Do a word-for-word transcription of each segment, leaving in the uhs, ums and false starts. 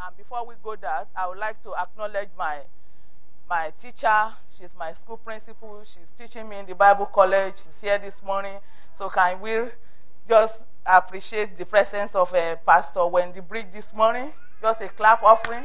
And before we go that, I would like to acknowledge my my teacher. She's my school principal. She's teaching me in the Bible college. She's here this morning. So can we just appreciate the presence of uh, Pastor Wendy Brick this morning? Just a clap offering.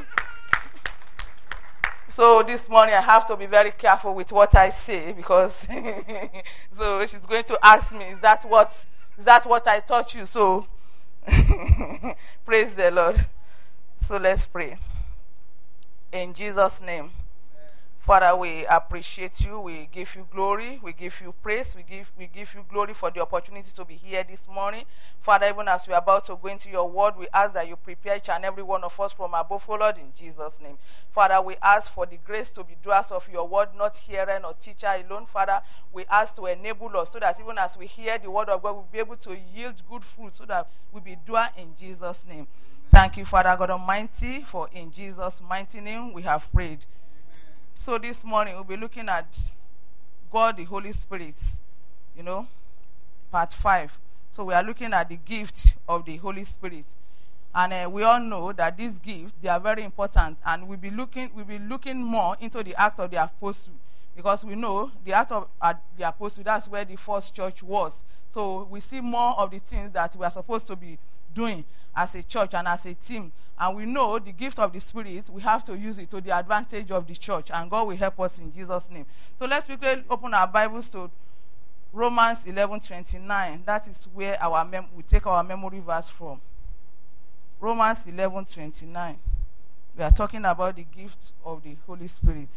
So this morning I have to be very careful with what I say because so she's going to ask me, is that what is that what I taught you? So praise the Lord. So let's pray. In Jesus' name. Father, we appreciate you. We give you glory. We give you praise. We give we give you glory for the opportunity to be here this morning. Father, even as we are about to go into your word, we ask that you prepare each and every one of us from above, O Lord, in Jesus' name. Father, we ask for the grace to be doers of your word, not hearer nor teacher alone. Father, we ask to enable us so that even as we hear the word of God, we'll be able to yield good fruit so that we'll be doer in Jesus' name. Thank you, Father God Almighty, for in Jesus' mighty name we have prayed. So this morning we'll be looking at God the Holy Spirit, you know, part five. So we are looking at the gift of the Holy Spirit. And uh, we all know that these gifts, they are very important. And we'll be looking, we'll be looking more into the act of the apostle. Because we know the act of uh, the apostle, that's where the first church was. So we see more of the things that we are supposed to be doing as a church and as a team. And we know the gift of the Spirit, we have to use it to the advantage of the church. And God will help us in Jesus' name. So let's quickly open our Bibles to Romans eleven twenty-nine. That is where our mem- we take our memory verse from. Romans eleven twenty-nine. We are talking about the gift of the Holy Spirit.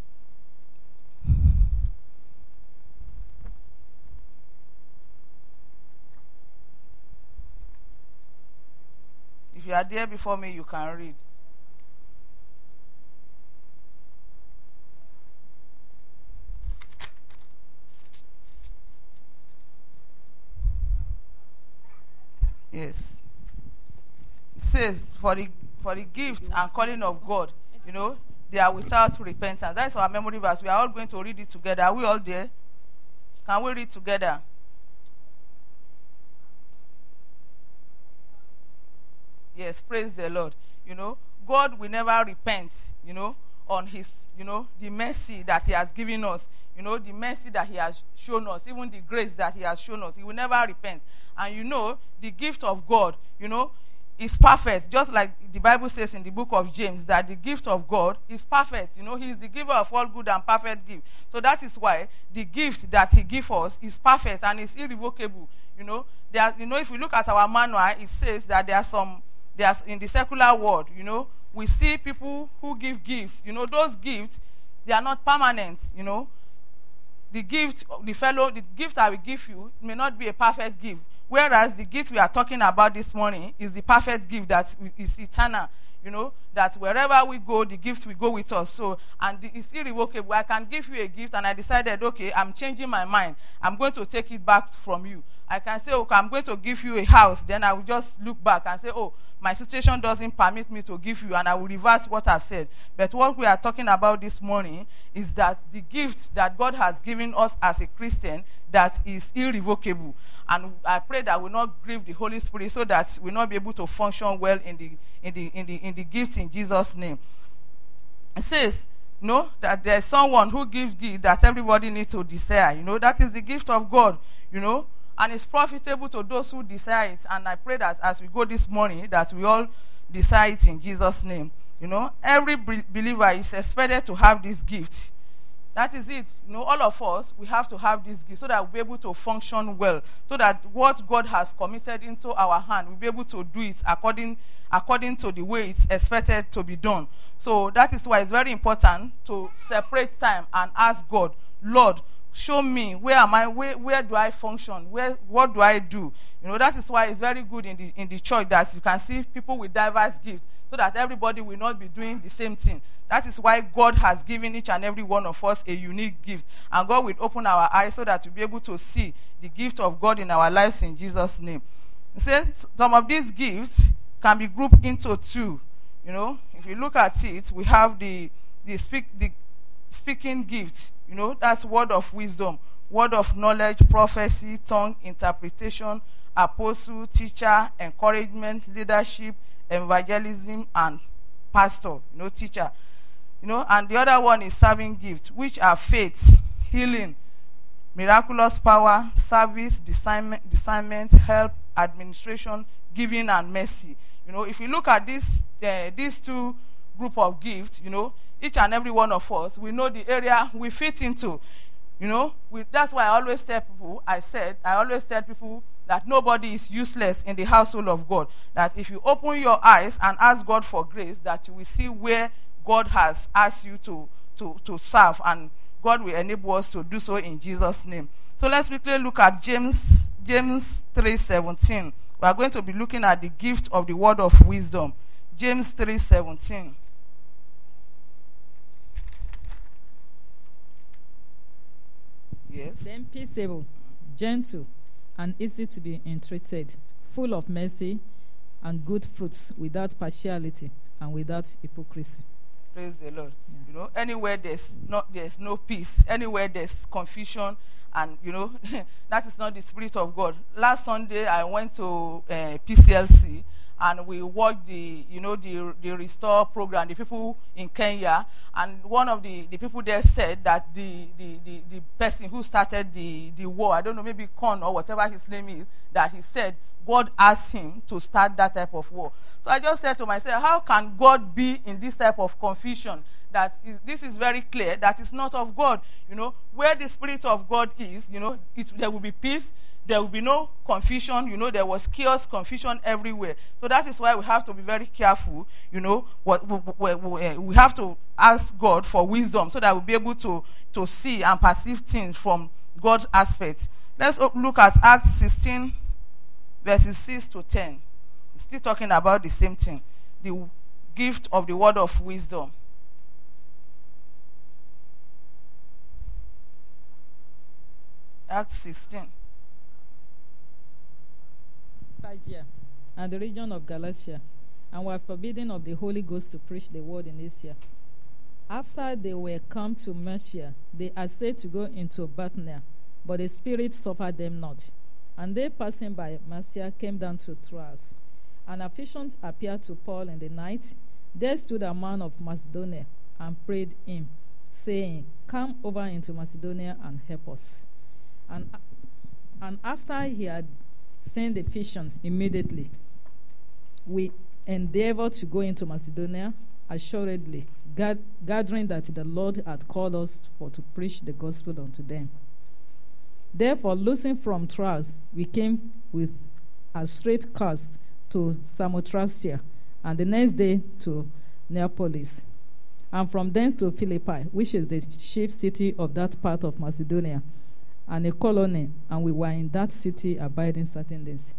If you are there before me, you can read. Yes. It says, for the for the gift and calling of God, you know, they are without repentance. That is our memory verse. We are all going to read it together. Are we all there? Can we read together? Yes, praise the Lord. You know, God will never repent, you know, on his, you know, the mercy that he has given us, you know, the mercy that he has shown us, even the grace that he has shown us. He will never repent. And you know, the gift of God, you know, is perfect. Just like the Bible says in the book of James, that the gift of God is perfect. You know, he is the giver of all good and perfect gift. So that is why the gift that he gives us is perfect and is irrevocable. You know, there, you know, if we look at our manual, it says that there are some There's in the secular world, you know, we see people who give gifts. You know, those gifts, they are not permanent, you know. The gift, the fellow, the gift I will give you may not be a perfect gift. Whereas the gift we are talking about this morning is the perfect gift that is eternal, you know, that wherever we go, the gift will go with us. So, and it's irrevocable. I can give you a gift and I decided, okay, I'm changing my mind. I'm going to take it back from you. I can say, okay, I'm going to give you a house. Then I will just look back and say, oh, my situation doesn't permit me to give you, and I will reverse what I've said. But what we are talking about this morning is that the gift that God has given us as a Christian, that is irrevocable. And I pray that we will not grieve the Holy Spirit so that we will not be able to function well in the in the in the in the gifts in Jesus' name. It says, you know, that there's someone who gives gift that everybody needs to desire. You know, that is the gift of God, you know. And it's profitable to those who desire it. And I pray that as we go this morning, that we all desire it in Jesus' name. You know, every believer is expected to have this gift. That is it. You know, all of us, we have to have this gift so that we'll be able to function well. So that what God has committed into our hand, we'll be able to do it according, according to the way it's expected to be done. So that is why it's very important to separate time and ask God, Lord, show me where am I, where, where do I function, where what do I do? You know, that is why it's very good in the in the church that you can see people with diverse gifts, so that everybody will not be doing the same thing. That is why God has given each and every one of us a unique gift, and God will open our eyes so that we'll be able to see the gift of God in our lives in Jesus' name. He says some of these gifts can be grouped into two. You know, if you look at it, we have the the speak the speaking gift. You know, that's word of wisdom, word of knowledge, prophecy, tongue, interpretation, apostle, teacher, encouragement, leadership, evangelism, and pastor, you know, teacher. You know, and the other one is serving gifts, which are faith, healing, miraculous power, service, discernment, discernment, help, administration, giving, and mercy. You know, if you look at this, uh, these two group of gifts, you know, each and every one of us, we know the area we fit into. You know, we, that's why I always tell people, I said, I always tell people that nobody is useless in the household of God. That if you open your eyes and ask God for grace, that you will see where God has asked you to, to, to serve, and God will enable us to do so in Jesus' name. So let's quickly look at James, James three seventeen. We are going to be looking at the gift of the word of wisdom. James three seventeen. Yes. Then peaceable, gentle, and easy to be entreated, full of mercy and good fruits, without partiality and without hypocrisy. Praise the Lord. Yeah. You know, anywhere there's not there's no peace, anywhere there's confusion, and you know, that is not the Spirit of God. Last Sunday I went to uh, P C L C, and we watched the, you know, the the Restore program, the people in Kenya, and one of the, the people there said that the, the, the, the person who started the, the war, I don't know, maybe Con or whatever his name is, that he said God asked him to start that type of war. So I just said to myself, how can God be in this type of confusion? That is, this is very clear that it's not of God. You know, where the Spirit of God is, you know, it, there will be peace. There will be no confusion. You know, there was chaos, confusion everywhere. So that is why we have to be very careful. You know, what we, we, we have to ask God for wisdom so that we'll be able to, to see and perceive things from God's aspect. Let's look at Acts sixteen, verses six to ten. It's still talking about the same thing. The gift of the word of wisdom. Acts sixteen. Phrygia and the region of Galatia, and were forbidden of the Holy Ghost to preach the word in Asia. After they were come to Mysia, they essayed to go into Bithynia, but the Spirit suffered them not. And they, passing by Mysia, came down to Troas. And a vision appeared to Paul in the night. There stood a man of Macedonia and prayed him, saying, Come over into Macedonia and help us. And, and after he had seen the vision, immediately we endeavored to go into Macedonia, assuredly, gad- gathering that the Lord had called us for to preach the gospel unto them. Therefore, loosing from Troas, we came with a straight course to Samothracia, and the next day to Neapolis, and from thence to Philippi, which is the chief city of that part of Macedonia, and a colony, and we were in that city abiding certain days.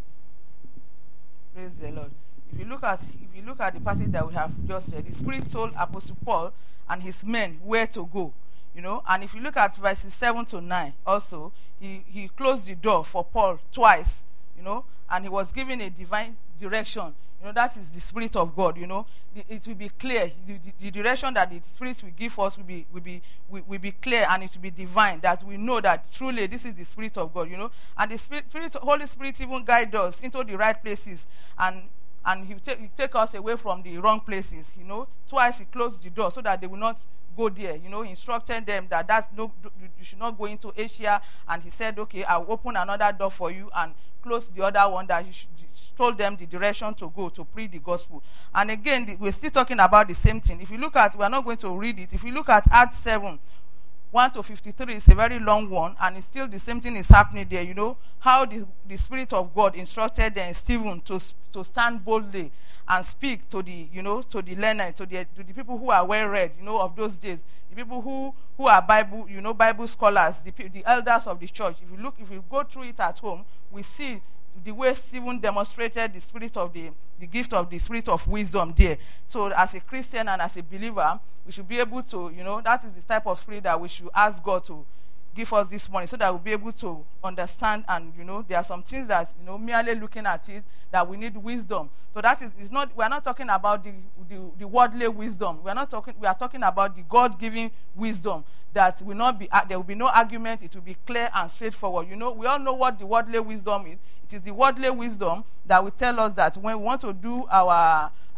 Praise the Lord. If you look at if you look at the passage that we have just read, the Spirit told Apostle Paul and his men where to go. You know, and if you look at verses seven to nine, also he, he closed the door for Paul twice, you know, and he was given a divine direction. You know, that is the Spirit of God. You know, the, it will be clear. The, the, the direction that the Spirit will give us will be will be will, will be clear, and it will be divine. That we know that truly this is the Spirit of God. You know, and the Spirit, Spirit Holy Spirit even guide us into the right places, and and he will take, he will take us away from the wrong places. You know, twice he closed the door so that they will not go there. You know, he instructed them that that's no, you should not go into Asia, and he said, okay, I'll open another door for you and close the other one that you should. Told them the direction to go to preach the gospel. And again, the, we're still talking about the same thing. If you look at, we're not going to read it. If you look at Acts seven, one to fifty-three, it's a very long one, and it's still the same thing is happening there. You know, how the, the Spirit of God instructed them, Stephen, to to stand boldly and speak to the, you know, to the learned, to the to the people who are well read, you know, of those days. The people who, who are Bible, you know, Bible scholars, the the elders of the church. If you look, if you go through it at home, we see the way Stephen demonstrated the spirit of the, the gift of the spirit of wisdom there. So as a Christian and as a believer, we should be able to, you know, that is the type of spirit that we should ask God to give us this morning, so that we'll be able to understand. And, you know, there are some things that, you know, merely looking at it, that we need wisdom. So that is, it's not, we are not talking about the, the, the worldly wisdom. We are not talking, we are talking about the God-given wisdom that will not be, uh, there will be no argument. It will be clear and straightforward. You know, we all know what the worldly wisdom is. It is the worldly wisdom that will tell us that when we want to do our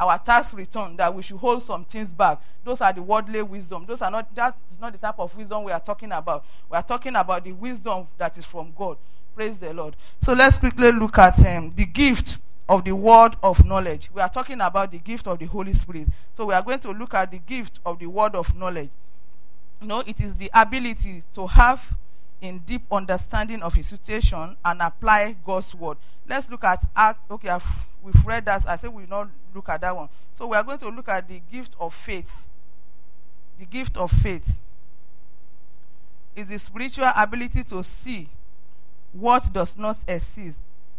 our tax return, that we should hold some things back. Those are the worldly wisdom. Those are not, that is not the type of wisdom we are talking about. We are talking about the wisdom that is from God. Praise the Lord. So let's quickly look at um, the gift of the word of knowledge. We are talking about the gift of the Holy Spirit. So we are going to look at the gift of the word of knowledge. You know, it is the ability to have in deep understanding of a situation and apply God's word. Let's look at Act. Okay, I've, we've read that. I said we will not look at that one. So we are going to look at the gift of faith. The gift of faith is the spiritual ability to see what does not exist,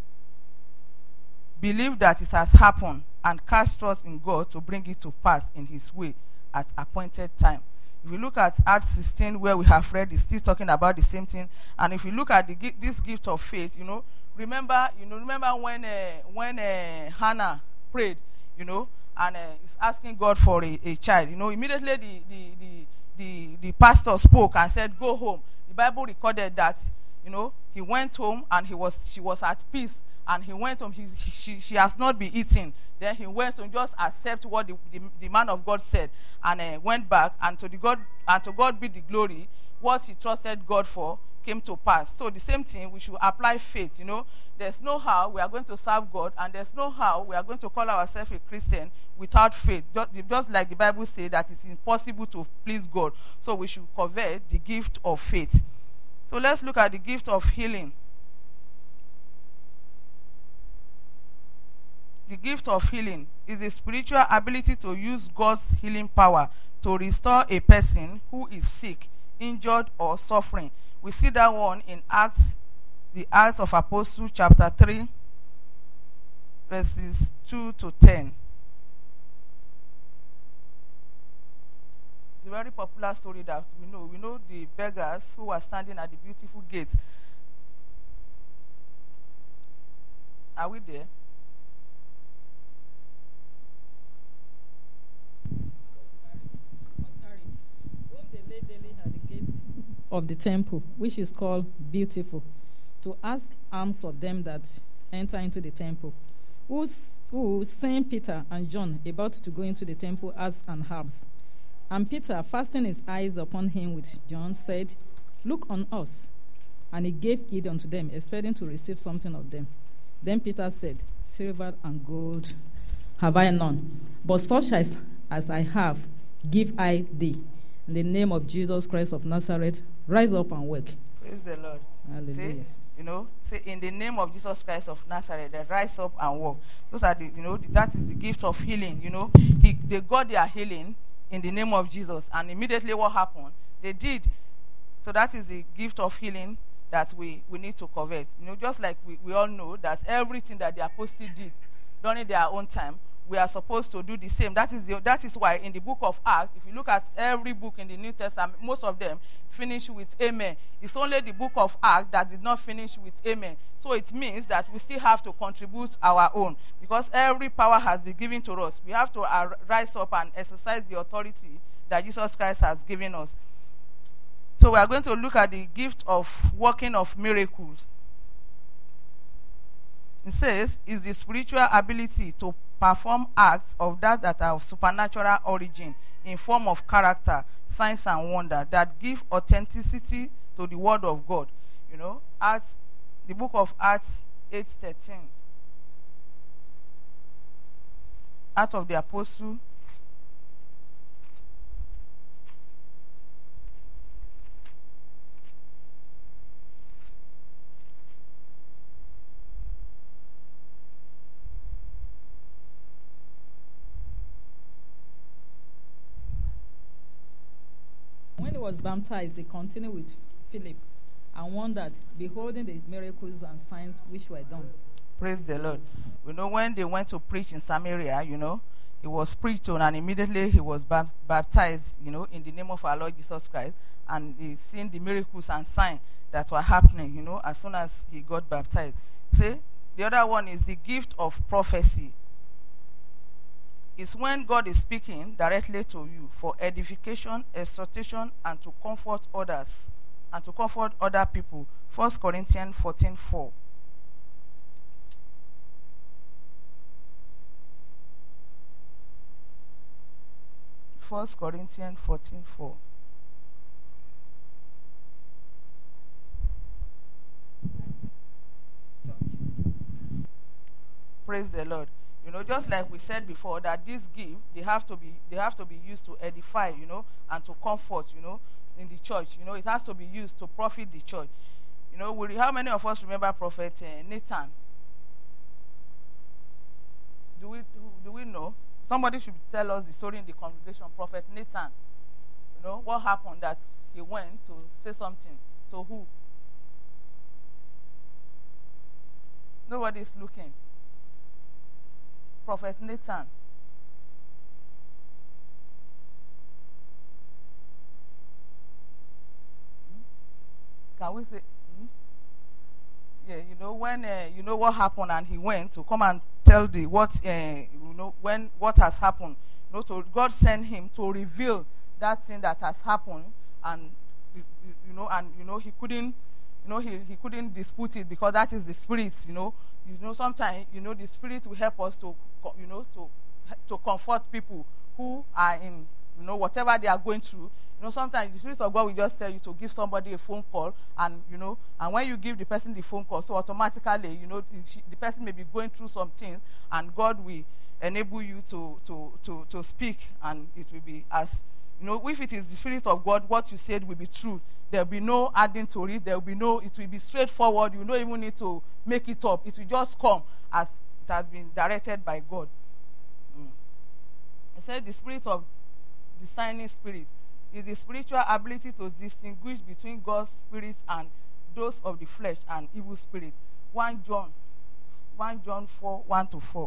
believe that it has happened, and cast trust in God to bring it to pass in his way at appointed time. If you look at Acts sixteen, where we have read, it's still talking about the same thing. And if you look at the, this gift of faith, you know, remember, you know, remember when uh, when uh, Hannah prayed, you know, and uh, is asking God for a, a child. You know, immediately the the, the the the pastor spoke and said, "Go home." The Bible recorded that, you know, he went home and he was she was at peace, and he went home. He, he she she has not been eating. Then he went to just accept what the, the, the man of God said, and uh, went back, and to the God and to God be the glory. What he trusted God for came to pass. So the same thing, we should apply faith. You know, there's no how we are going to serve God, and there's no how we are going to call ourselves a Christian without faith. Just, just like the Bible says that it's impossible to please God. So we should covet the gift of faith. So let's look at the gift of healing. The gift of healing is a spiritual ability to use God's healing power to restore a person who is sick, injured, or suffering. We see that one in Acts, the Acts of Apostles, chapter three, verses two to ten. It's a very popular story that we know. We know the beggars who were standing at the beautiful gate. Are we there? Of the temple, which is called Beautiful, to ask alms of them that enter into the temple, who, who seeing Peter and John about to go into the temple, asked an alms. And Peter, fastening his eyes upon him with John, said, "Look on us." And he gave heed unto them, expecting to receive something of them. Then Peter said, "Silver and gold have I none, but such as, as I have give I thee. In the name of Jesus Christ of Nazareth, rise up and walk." Praise the Lord. Hallelujah. See, you know, say in the name of Jesus Christ of Nazareth, then rise up and walk. Those are the, you know, that is the gift of healing. You know, he, they got their healing in the name of Jesus, and immediately what happened? They did. So that is the gift of healing that we, we need to covet. You know, just like we, we all know that everything that the apostles did during their own time, we are supposed to do the same. That is the, that is why in the book of Acts, if you look at every book in the New Testament, most of them finish with amen. It's only the book of Acts that did not finish with amen. So it means that we still have to contribute our own, because every power has been given to us. We have to uh, rise up and exercise the authority that Jesus Christ has given us. So we are going to look at the gift of working of miracles. It says, is the spiritual ability to perform acts of that that are of supernatural origin in form of character, signs, and wonder that give authenticity to the word of God. You know, Acts, the book of Acts eight thirteen. Acts of the Apostle. When he was baptized, he continued with Philip and wondered, beholding the miracles and signs which were done. Praise the Lord. We know when they went to preach in Samaria, you know, he was preached on, and immediately he was baptized, you know, in the name of our Lord Jesus Christ, and he seen the miracles and signs that were happening, you know, as soon as he got baptized. See, the other one is the gift of prophecy. Is when God is speaking directly to you for edification, exhortation, and to comfort others, and to comfort other people. First Corinthians fourteen four. First Corinthians fourteen four. Praise the Lord. You know, just like we said before, that this gift, they have to be they have to be used to edify, you know, and to comfort, you know, in the church. You know, it has to be used to profit the church. You know, will, how many of us remember Prophet uh, Nathan? Do we do, do we know? Somebody should tell us the story in the congregation. Prophet Nathan. You know what happened, that he went to say something to who? Nobody is looking. Prophet Nathan. Can we say? Hmm? Yeah, you know when uh, you know what happened, and he went to come and tell the what uh, you know when what has happened. You know, to God sent him to reveal that thing that has happened, and you know, and you know he couldn't, you know, he, he couldn't dispute it, because that is the spirit. You know, you know sometimes you know the spirit will help us to you know to to comfort people who are in you know whatever they are going through. You know, sometimes the Spirit of God will just tell you to give somebody a phone call, and you know, and when you give the person the phone call, so automatically, you know, the, the person may be going through some things, and God will enable you to to to to speak, and it will be as you know, if it is the Spirit of God, what you said will be true. There will be no adding to it. There will be no. It will be straightforward. You don't even need to make it up. It will just come as it has been directed by God. Mm. I said the spirit of discerning spirit is the spiritual ability to distinguish between God's spirit and those of the flesh and evil spirit. First John, First John four, one to four.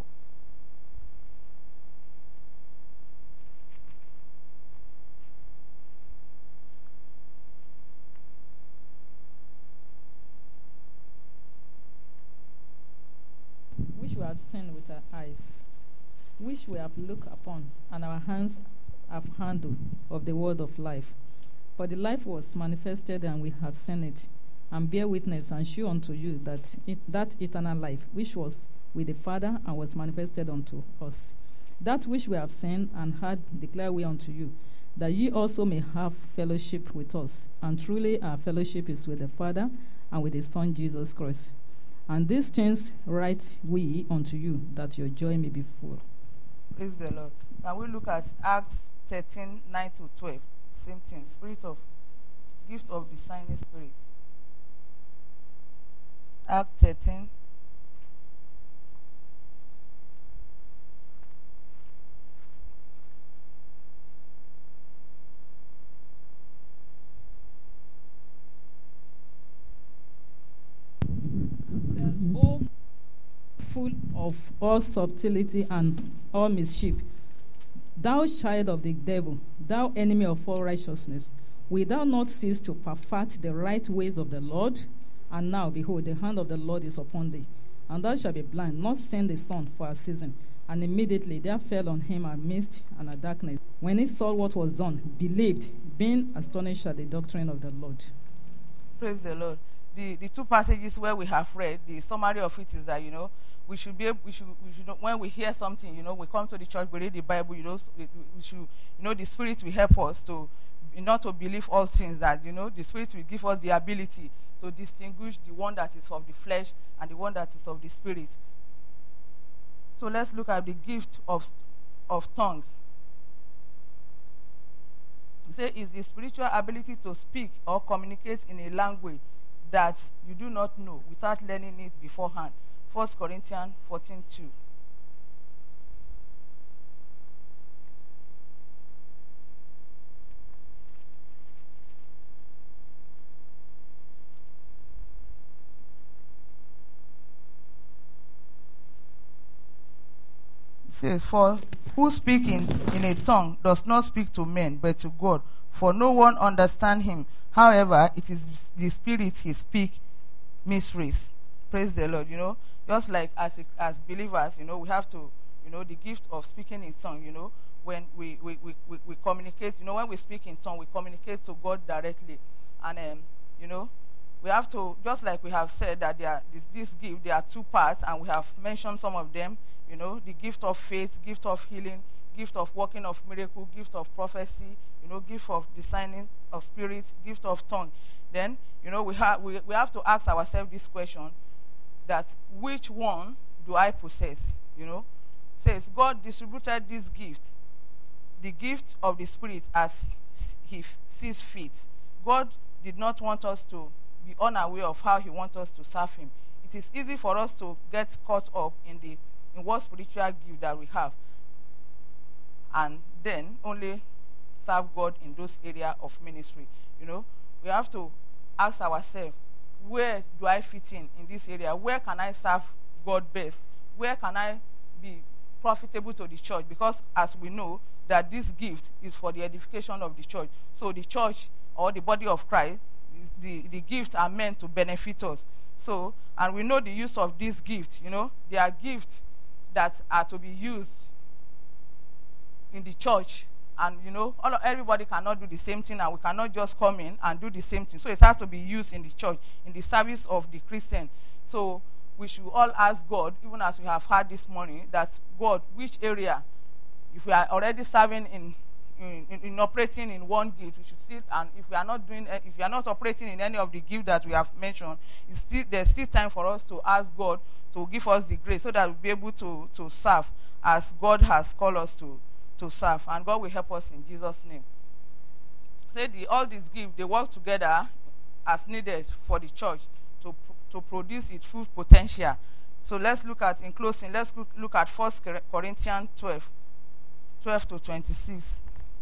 Which we have seen with our eyes, which we have looked upon, and our hands have handled of the word of life. For the life was manifested, and we have seen it, and bear witness and shew unto you that it, that eternal life which was with the Father and was manifested unto us. That which we have seen and heard declare we unto you, that ye also may have fellowship with us. And truly our fellowship is with the Father and with his Son Jesus Christ. And these things write we unto you, that your joy may be full. Praise the Lord. Can we look at Acts thirteen, nine to twelve? Same thing. Spirit of, gift of discerning spirit. Acts thirteen. Oh, full of all subtlety and all mischief, thou child of the devil, thou enemy of all righteousness, will thou not cease to perfect the right ways of the Lord? And now, behold, the hand of the Lord is upon thee, and thou shalt be blind, not seeing the sun for a season. And immediately there fell on him a mist and a darkness. When he saw what was done, believed, being astonished at the doctrine of the Lord. Praise the Lord. The, the two passages where we have read, the summary of it is that, you know, we should be able, we should, we should know, when we hear something, you know, we come to the church, we read the Bible, you know, we, we should, you know, the Spirit will help us to, not to believe all things, that, you know, the Spirit will give us the ability to distinguish the one that is of the flesh and the one that is of the Spirit. So let's look at the gift of, of tongue. Say, is the spiritual ability to speak or communicate in a language that you do not know without learning it beforehand. First Corinthians fourteen two. It says, for who speak in, in a tongue does not speak to men, but to God, for no one understand him. However, it is the Spirit he speak mysteries. Praise the Lord. You know, just like as a, as believers, you know, we have to, you know, the gift of speaking in tongue. You know, when we we, we, we, we communicate, you know, when we speak in tongue, we communicate to God directly, and um, you know, we have to, just like we have said that there are this, this gift, there are two parts, and we have mentioned some of them. You know, the gift of faith, gift of healing, gift of working of miracle, gift of prophecy, you know, gift of discerning of spirit, gift of tongue. Then, you know, we have we, we have to ask ourselves this question, that which one do I possess? You know, says God distributed this gift, the gift of the Spirit, as he sees fit. God did not want us to be unaware of how he wants us to serve him. It is easy for us to get caught up in the in what spiritual gift that we have, and then only serve God in those areas of ministry. You know, we have to ask ourselves, where do I fit in in this area? Where can I serve God best? Where can I be profitable to the church? Because as we know that this gift is for the edification of the church. So the church or the body of Christ, the, the gifts are meant to benefit us. So, and we know the use of these gifts, you know, they are gifts that are to be used in the church. And, you know, all, everybody cannot do the same thing, and we cannot just come in and do the same thing. So it has to be used in the church, in the service of the Christian. So we should all ask God, even as we have heard this morning, that God, which area, if we are already serving in In, in, in operating in one gift, we should still, and if we are not doing, if we are not operating in any of the gifts that we have mentioned, it's still, there's still time for us to ask God to give us the grace so that we'll be able to, to serve as God has called us to, to serve. And God will help us in Jesus' name. Say the, all these gifts, they work together as needed for the church to, to produce its full potential. So let's look at, in closing, let's look, look at First Corinthians twelve, twelve to twenty-six.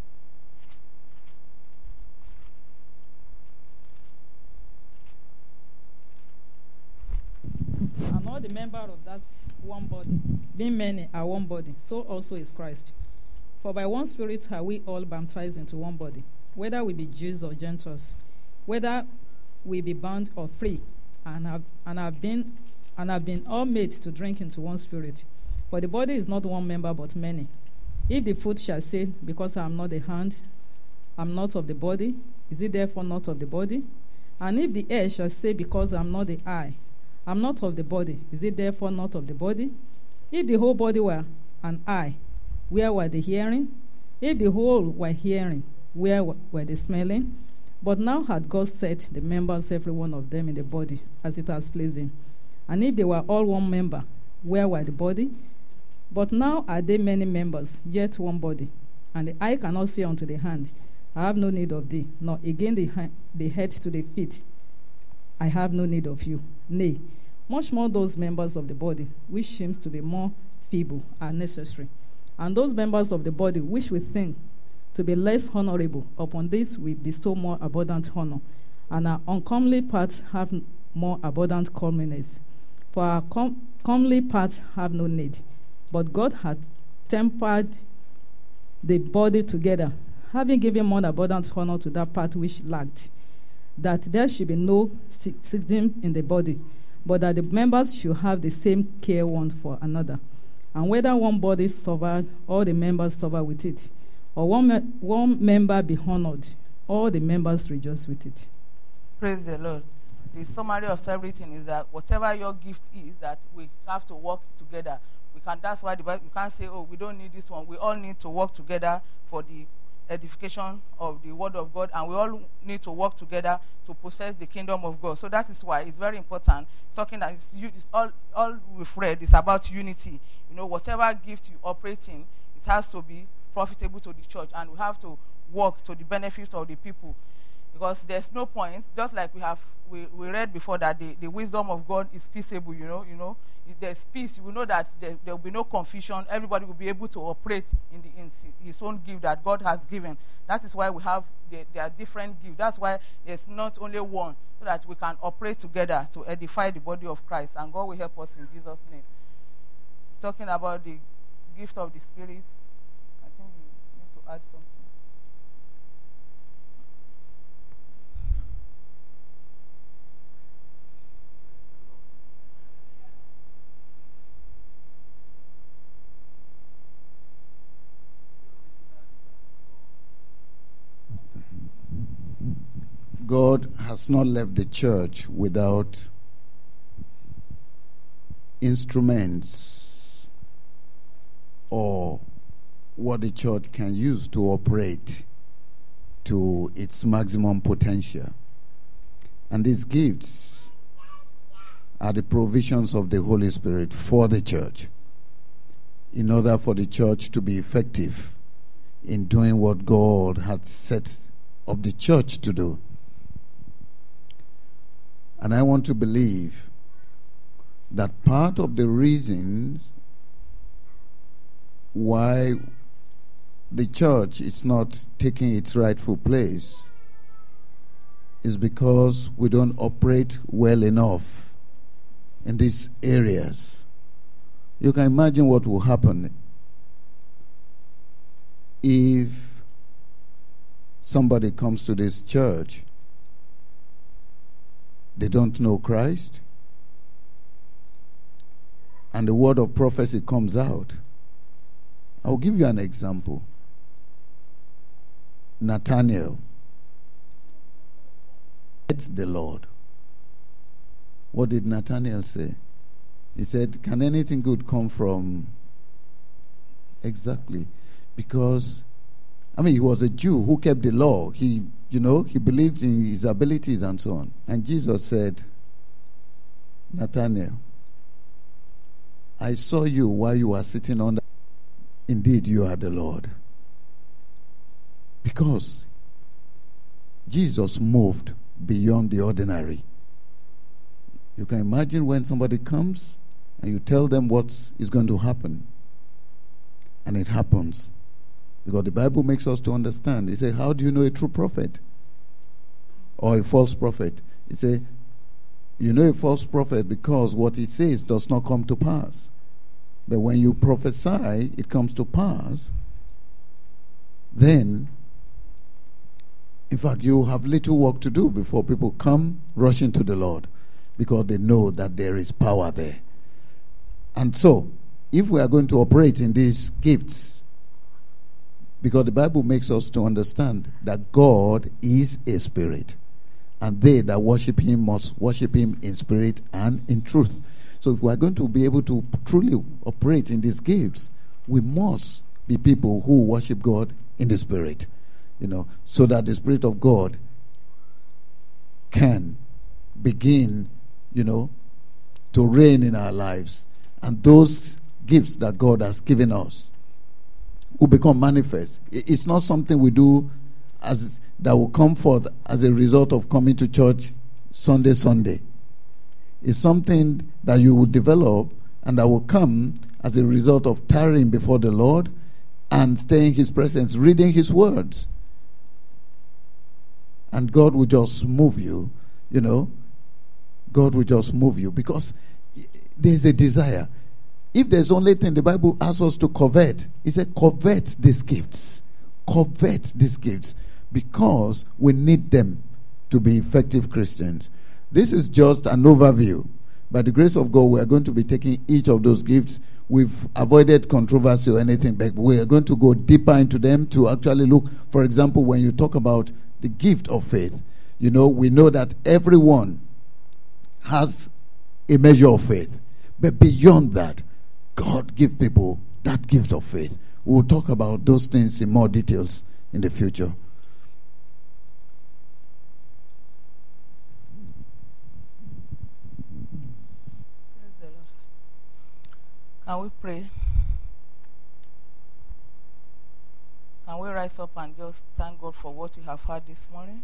And all the members of that one body, being many, are one body, so also is Christ. For by one Spirit are we all baptized into one body, whether we be Jews or Gentiles, whether we be bound or free, and have and have been and have been all made to drink into one Spirit. For the body is not one member but many. If the foot shall say, because I am not the hand, I am not of the body, is it therefore not of the body? And if the ear shall say, because I am not the eye, I am not of the body, is it therefore not of the body? If the whole body were an eye, where were the hearing? If the whole were hearing, where were the smelling? But now had God set the members, every one of them, in the body, as it has pleased him. And if they were all one member, where were the body? But now are they many members, yet one body. And the eye cannot say unto the hand, I have no need of thee, nor again the, ha- the head to the feet, I have no need of you. Nay, much more those members of the body, which seems to be more feeble, are necessary. And those members of the body, which we think to be less honorable, upon this we bestow more abundant honor. And our uncomely parts have more abundant comeliness. For our com- comely parts have no need. But God hath tempered the body together, having given more abundant honor to that part which lacked, that there should be no schism in the body, but that the members should have the same care one for another. And whether one body suffered, all the members suffer with it, or one, me- one member be honored, all the members rejoice with it. Praise the Lord. The summary of everything is that whatever your gift is, that we have to work together. We can. That's why the Bible, you can't say, oh, we don't need this one. We all need to work together for the edification of the word of God, and we all need to work together to possess the kingdom of God. So that is why it's very important. It's talking that it's, it's all all we've read is about unity. You know, whatever gift you operate in, it has to be profitable to the church, and we have to work to the benefit of the people. Because there's no point, just like we have we, we read before, that the, the wisdom of God is peaceable, you know, you know. If there's peace, you will know that there, there will be no confusion. Everybody will be able to operate in the in his own gift that God has given. That is why we have the, there are different gifts. That's why there's not only one, so that we can operate together to edify the body of Christ. And God will help us in Jesus' name. Talking about the gift of the Spirit, I think you need to add something. God has not left the church without instruments or what the church can use to operate to its maximum potential. And these gifts are the provisions of the Holy Spirit for the church, in order for the church to be effective in doing what God had set up the church to do. And I want to believe that part of the reasons why the church is not taking its rightful place is because we don't operate well enough in these areas. You can imagine what will happen if somebody comes to this church, they don't know Christ, and the word of prophecy comes out. I'll give you an example. Nathanael met the Lord. What did Nathanael say? He said, can anything good come from... Exactly. Because, I mean, he was a Jew who kept the law. He, you know, he believed in his abilities and so on. And Jesus said, Nathanael, I saw you while you were sitting on the... Indeed, you are the Lord. Because Jesus moved beyond the ordinary. You can imagine when somebody comes and you tell them what is going to happen, and it happens. Because the Bible makes us to understand. It says, how do you know a true prophet or a false prophet? It says, you know a false prophet because what he says does not come to pass. But when you prophesy, it comes to pass. Then, in fact, you have little work to do before people come rushing to the Lord, because they know that there is power there. And so, if we are going to operate in these gifts, because the Bible makes us to understand that God is a spirit, and they that worship him must worship him in spirit and in truth. So if we are going to be able to truly operate in these gifts, we must be people who worship God in the spirit, you know, so that the Spirit of God can begin, you know, to reign in our lives. And those gifts that God has given us will become manifest. It's not something we do as that will come forth as a result of coming to church Sunday, Sunday. It's something that you will develop and that will come as a result of tarrying before the Lord and staying in his presence, reading his words. And God will just move you, you know. God will just move you because there's a desire. If there's only thing the Bible asks us to covet, it said covet these gifts. Covet these gifts because we need them to be effective Christians. This is just an overview. By the grace of God, we are going to be taking each of those gifts. We've avoided controversy or anything, but we are going to go deeper into them to actually look. For example, when you talk about the gift of faith, you know, we know that everyone has a measure of faith. But beyond that, God gives people that gift of faith. We'll talk about those things in more details in the future. Can we pray? Can we rise up and just thank God for what we have heard this morning?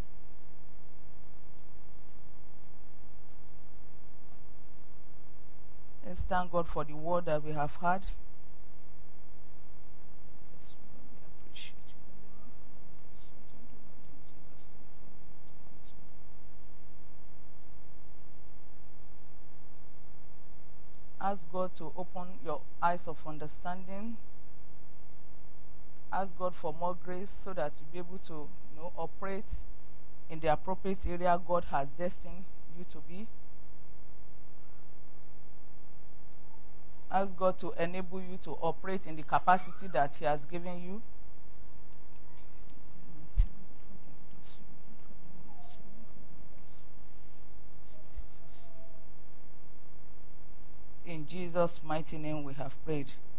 Let's thank God for the word that we have heard. Yes, we appreciate you. Ask God to open your eyes of understanding. Ask God for more grace so that you'll be able to, you know, operate in the appropriate area God has destined you to be. Ask God to enable you to operate in the capacity that he has given you. In Jesus' mighty name we have prayed.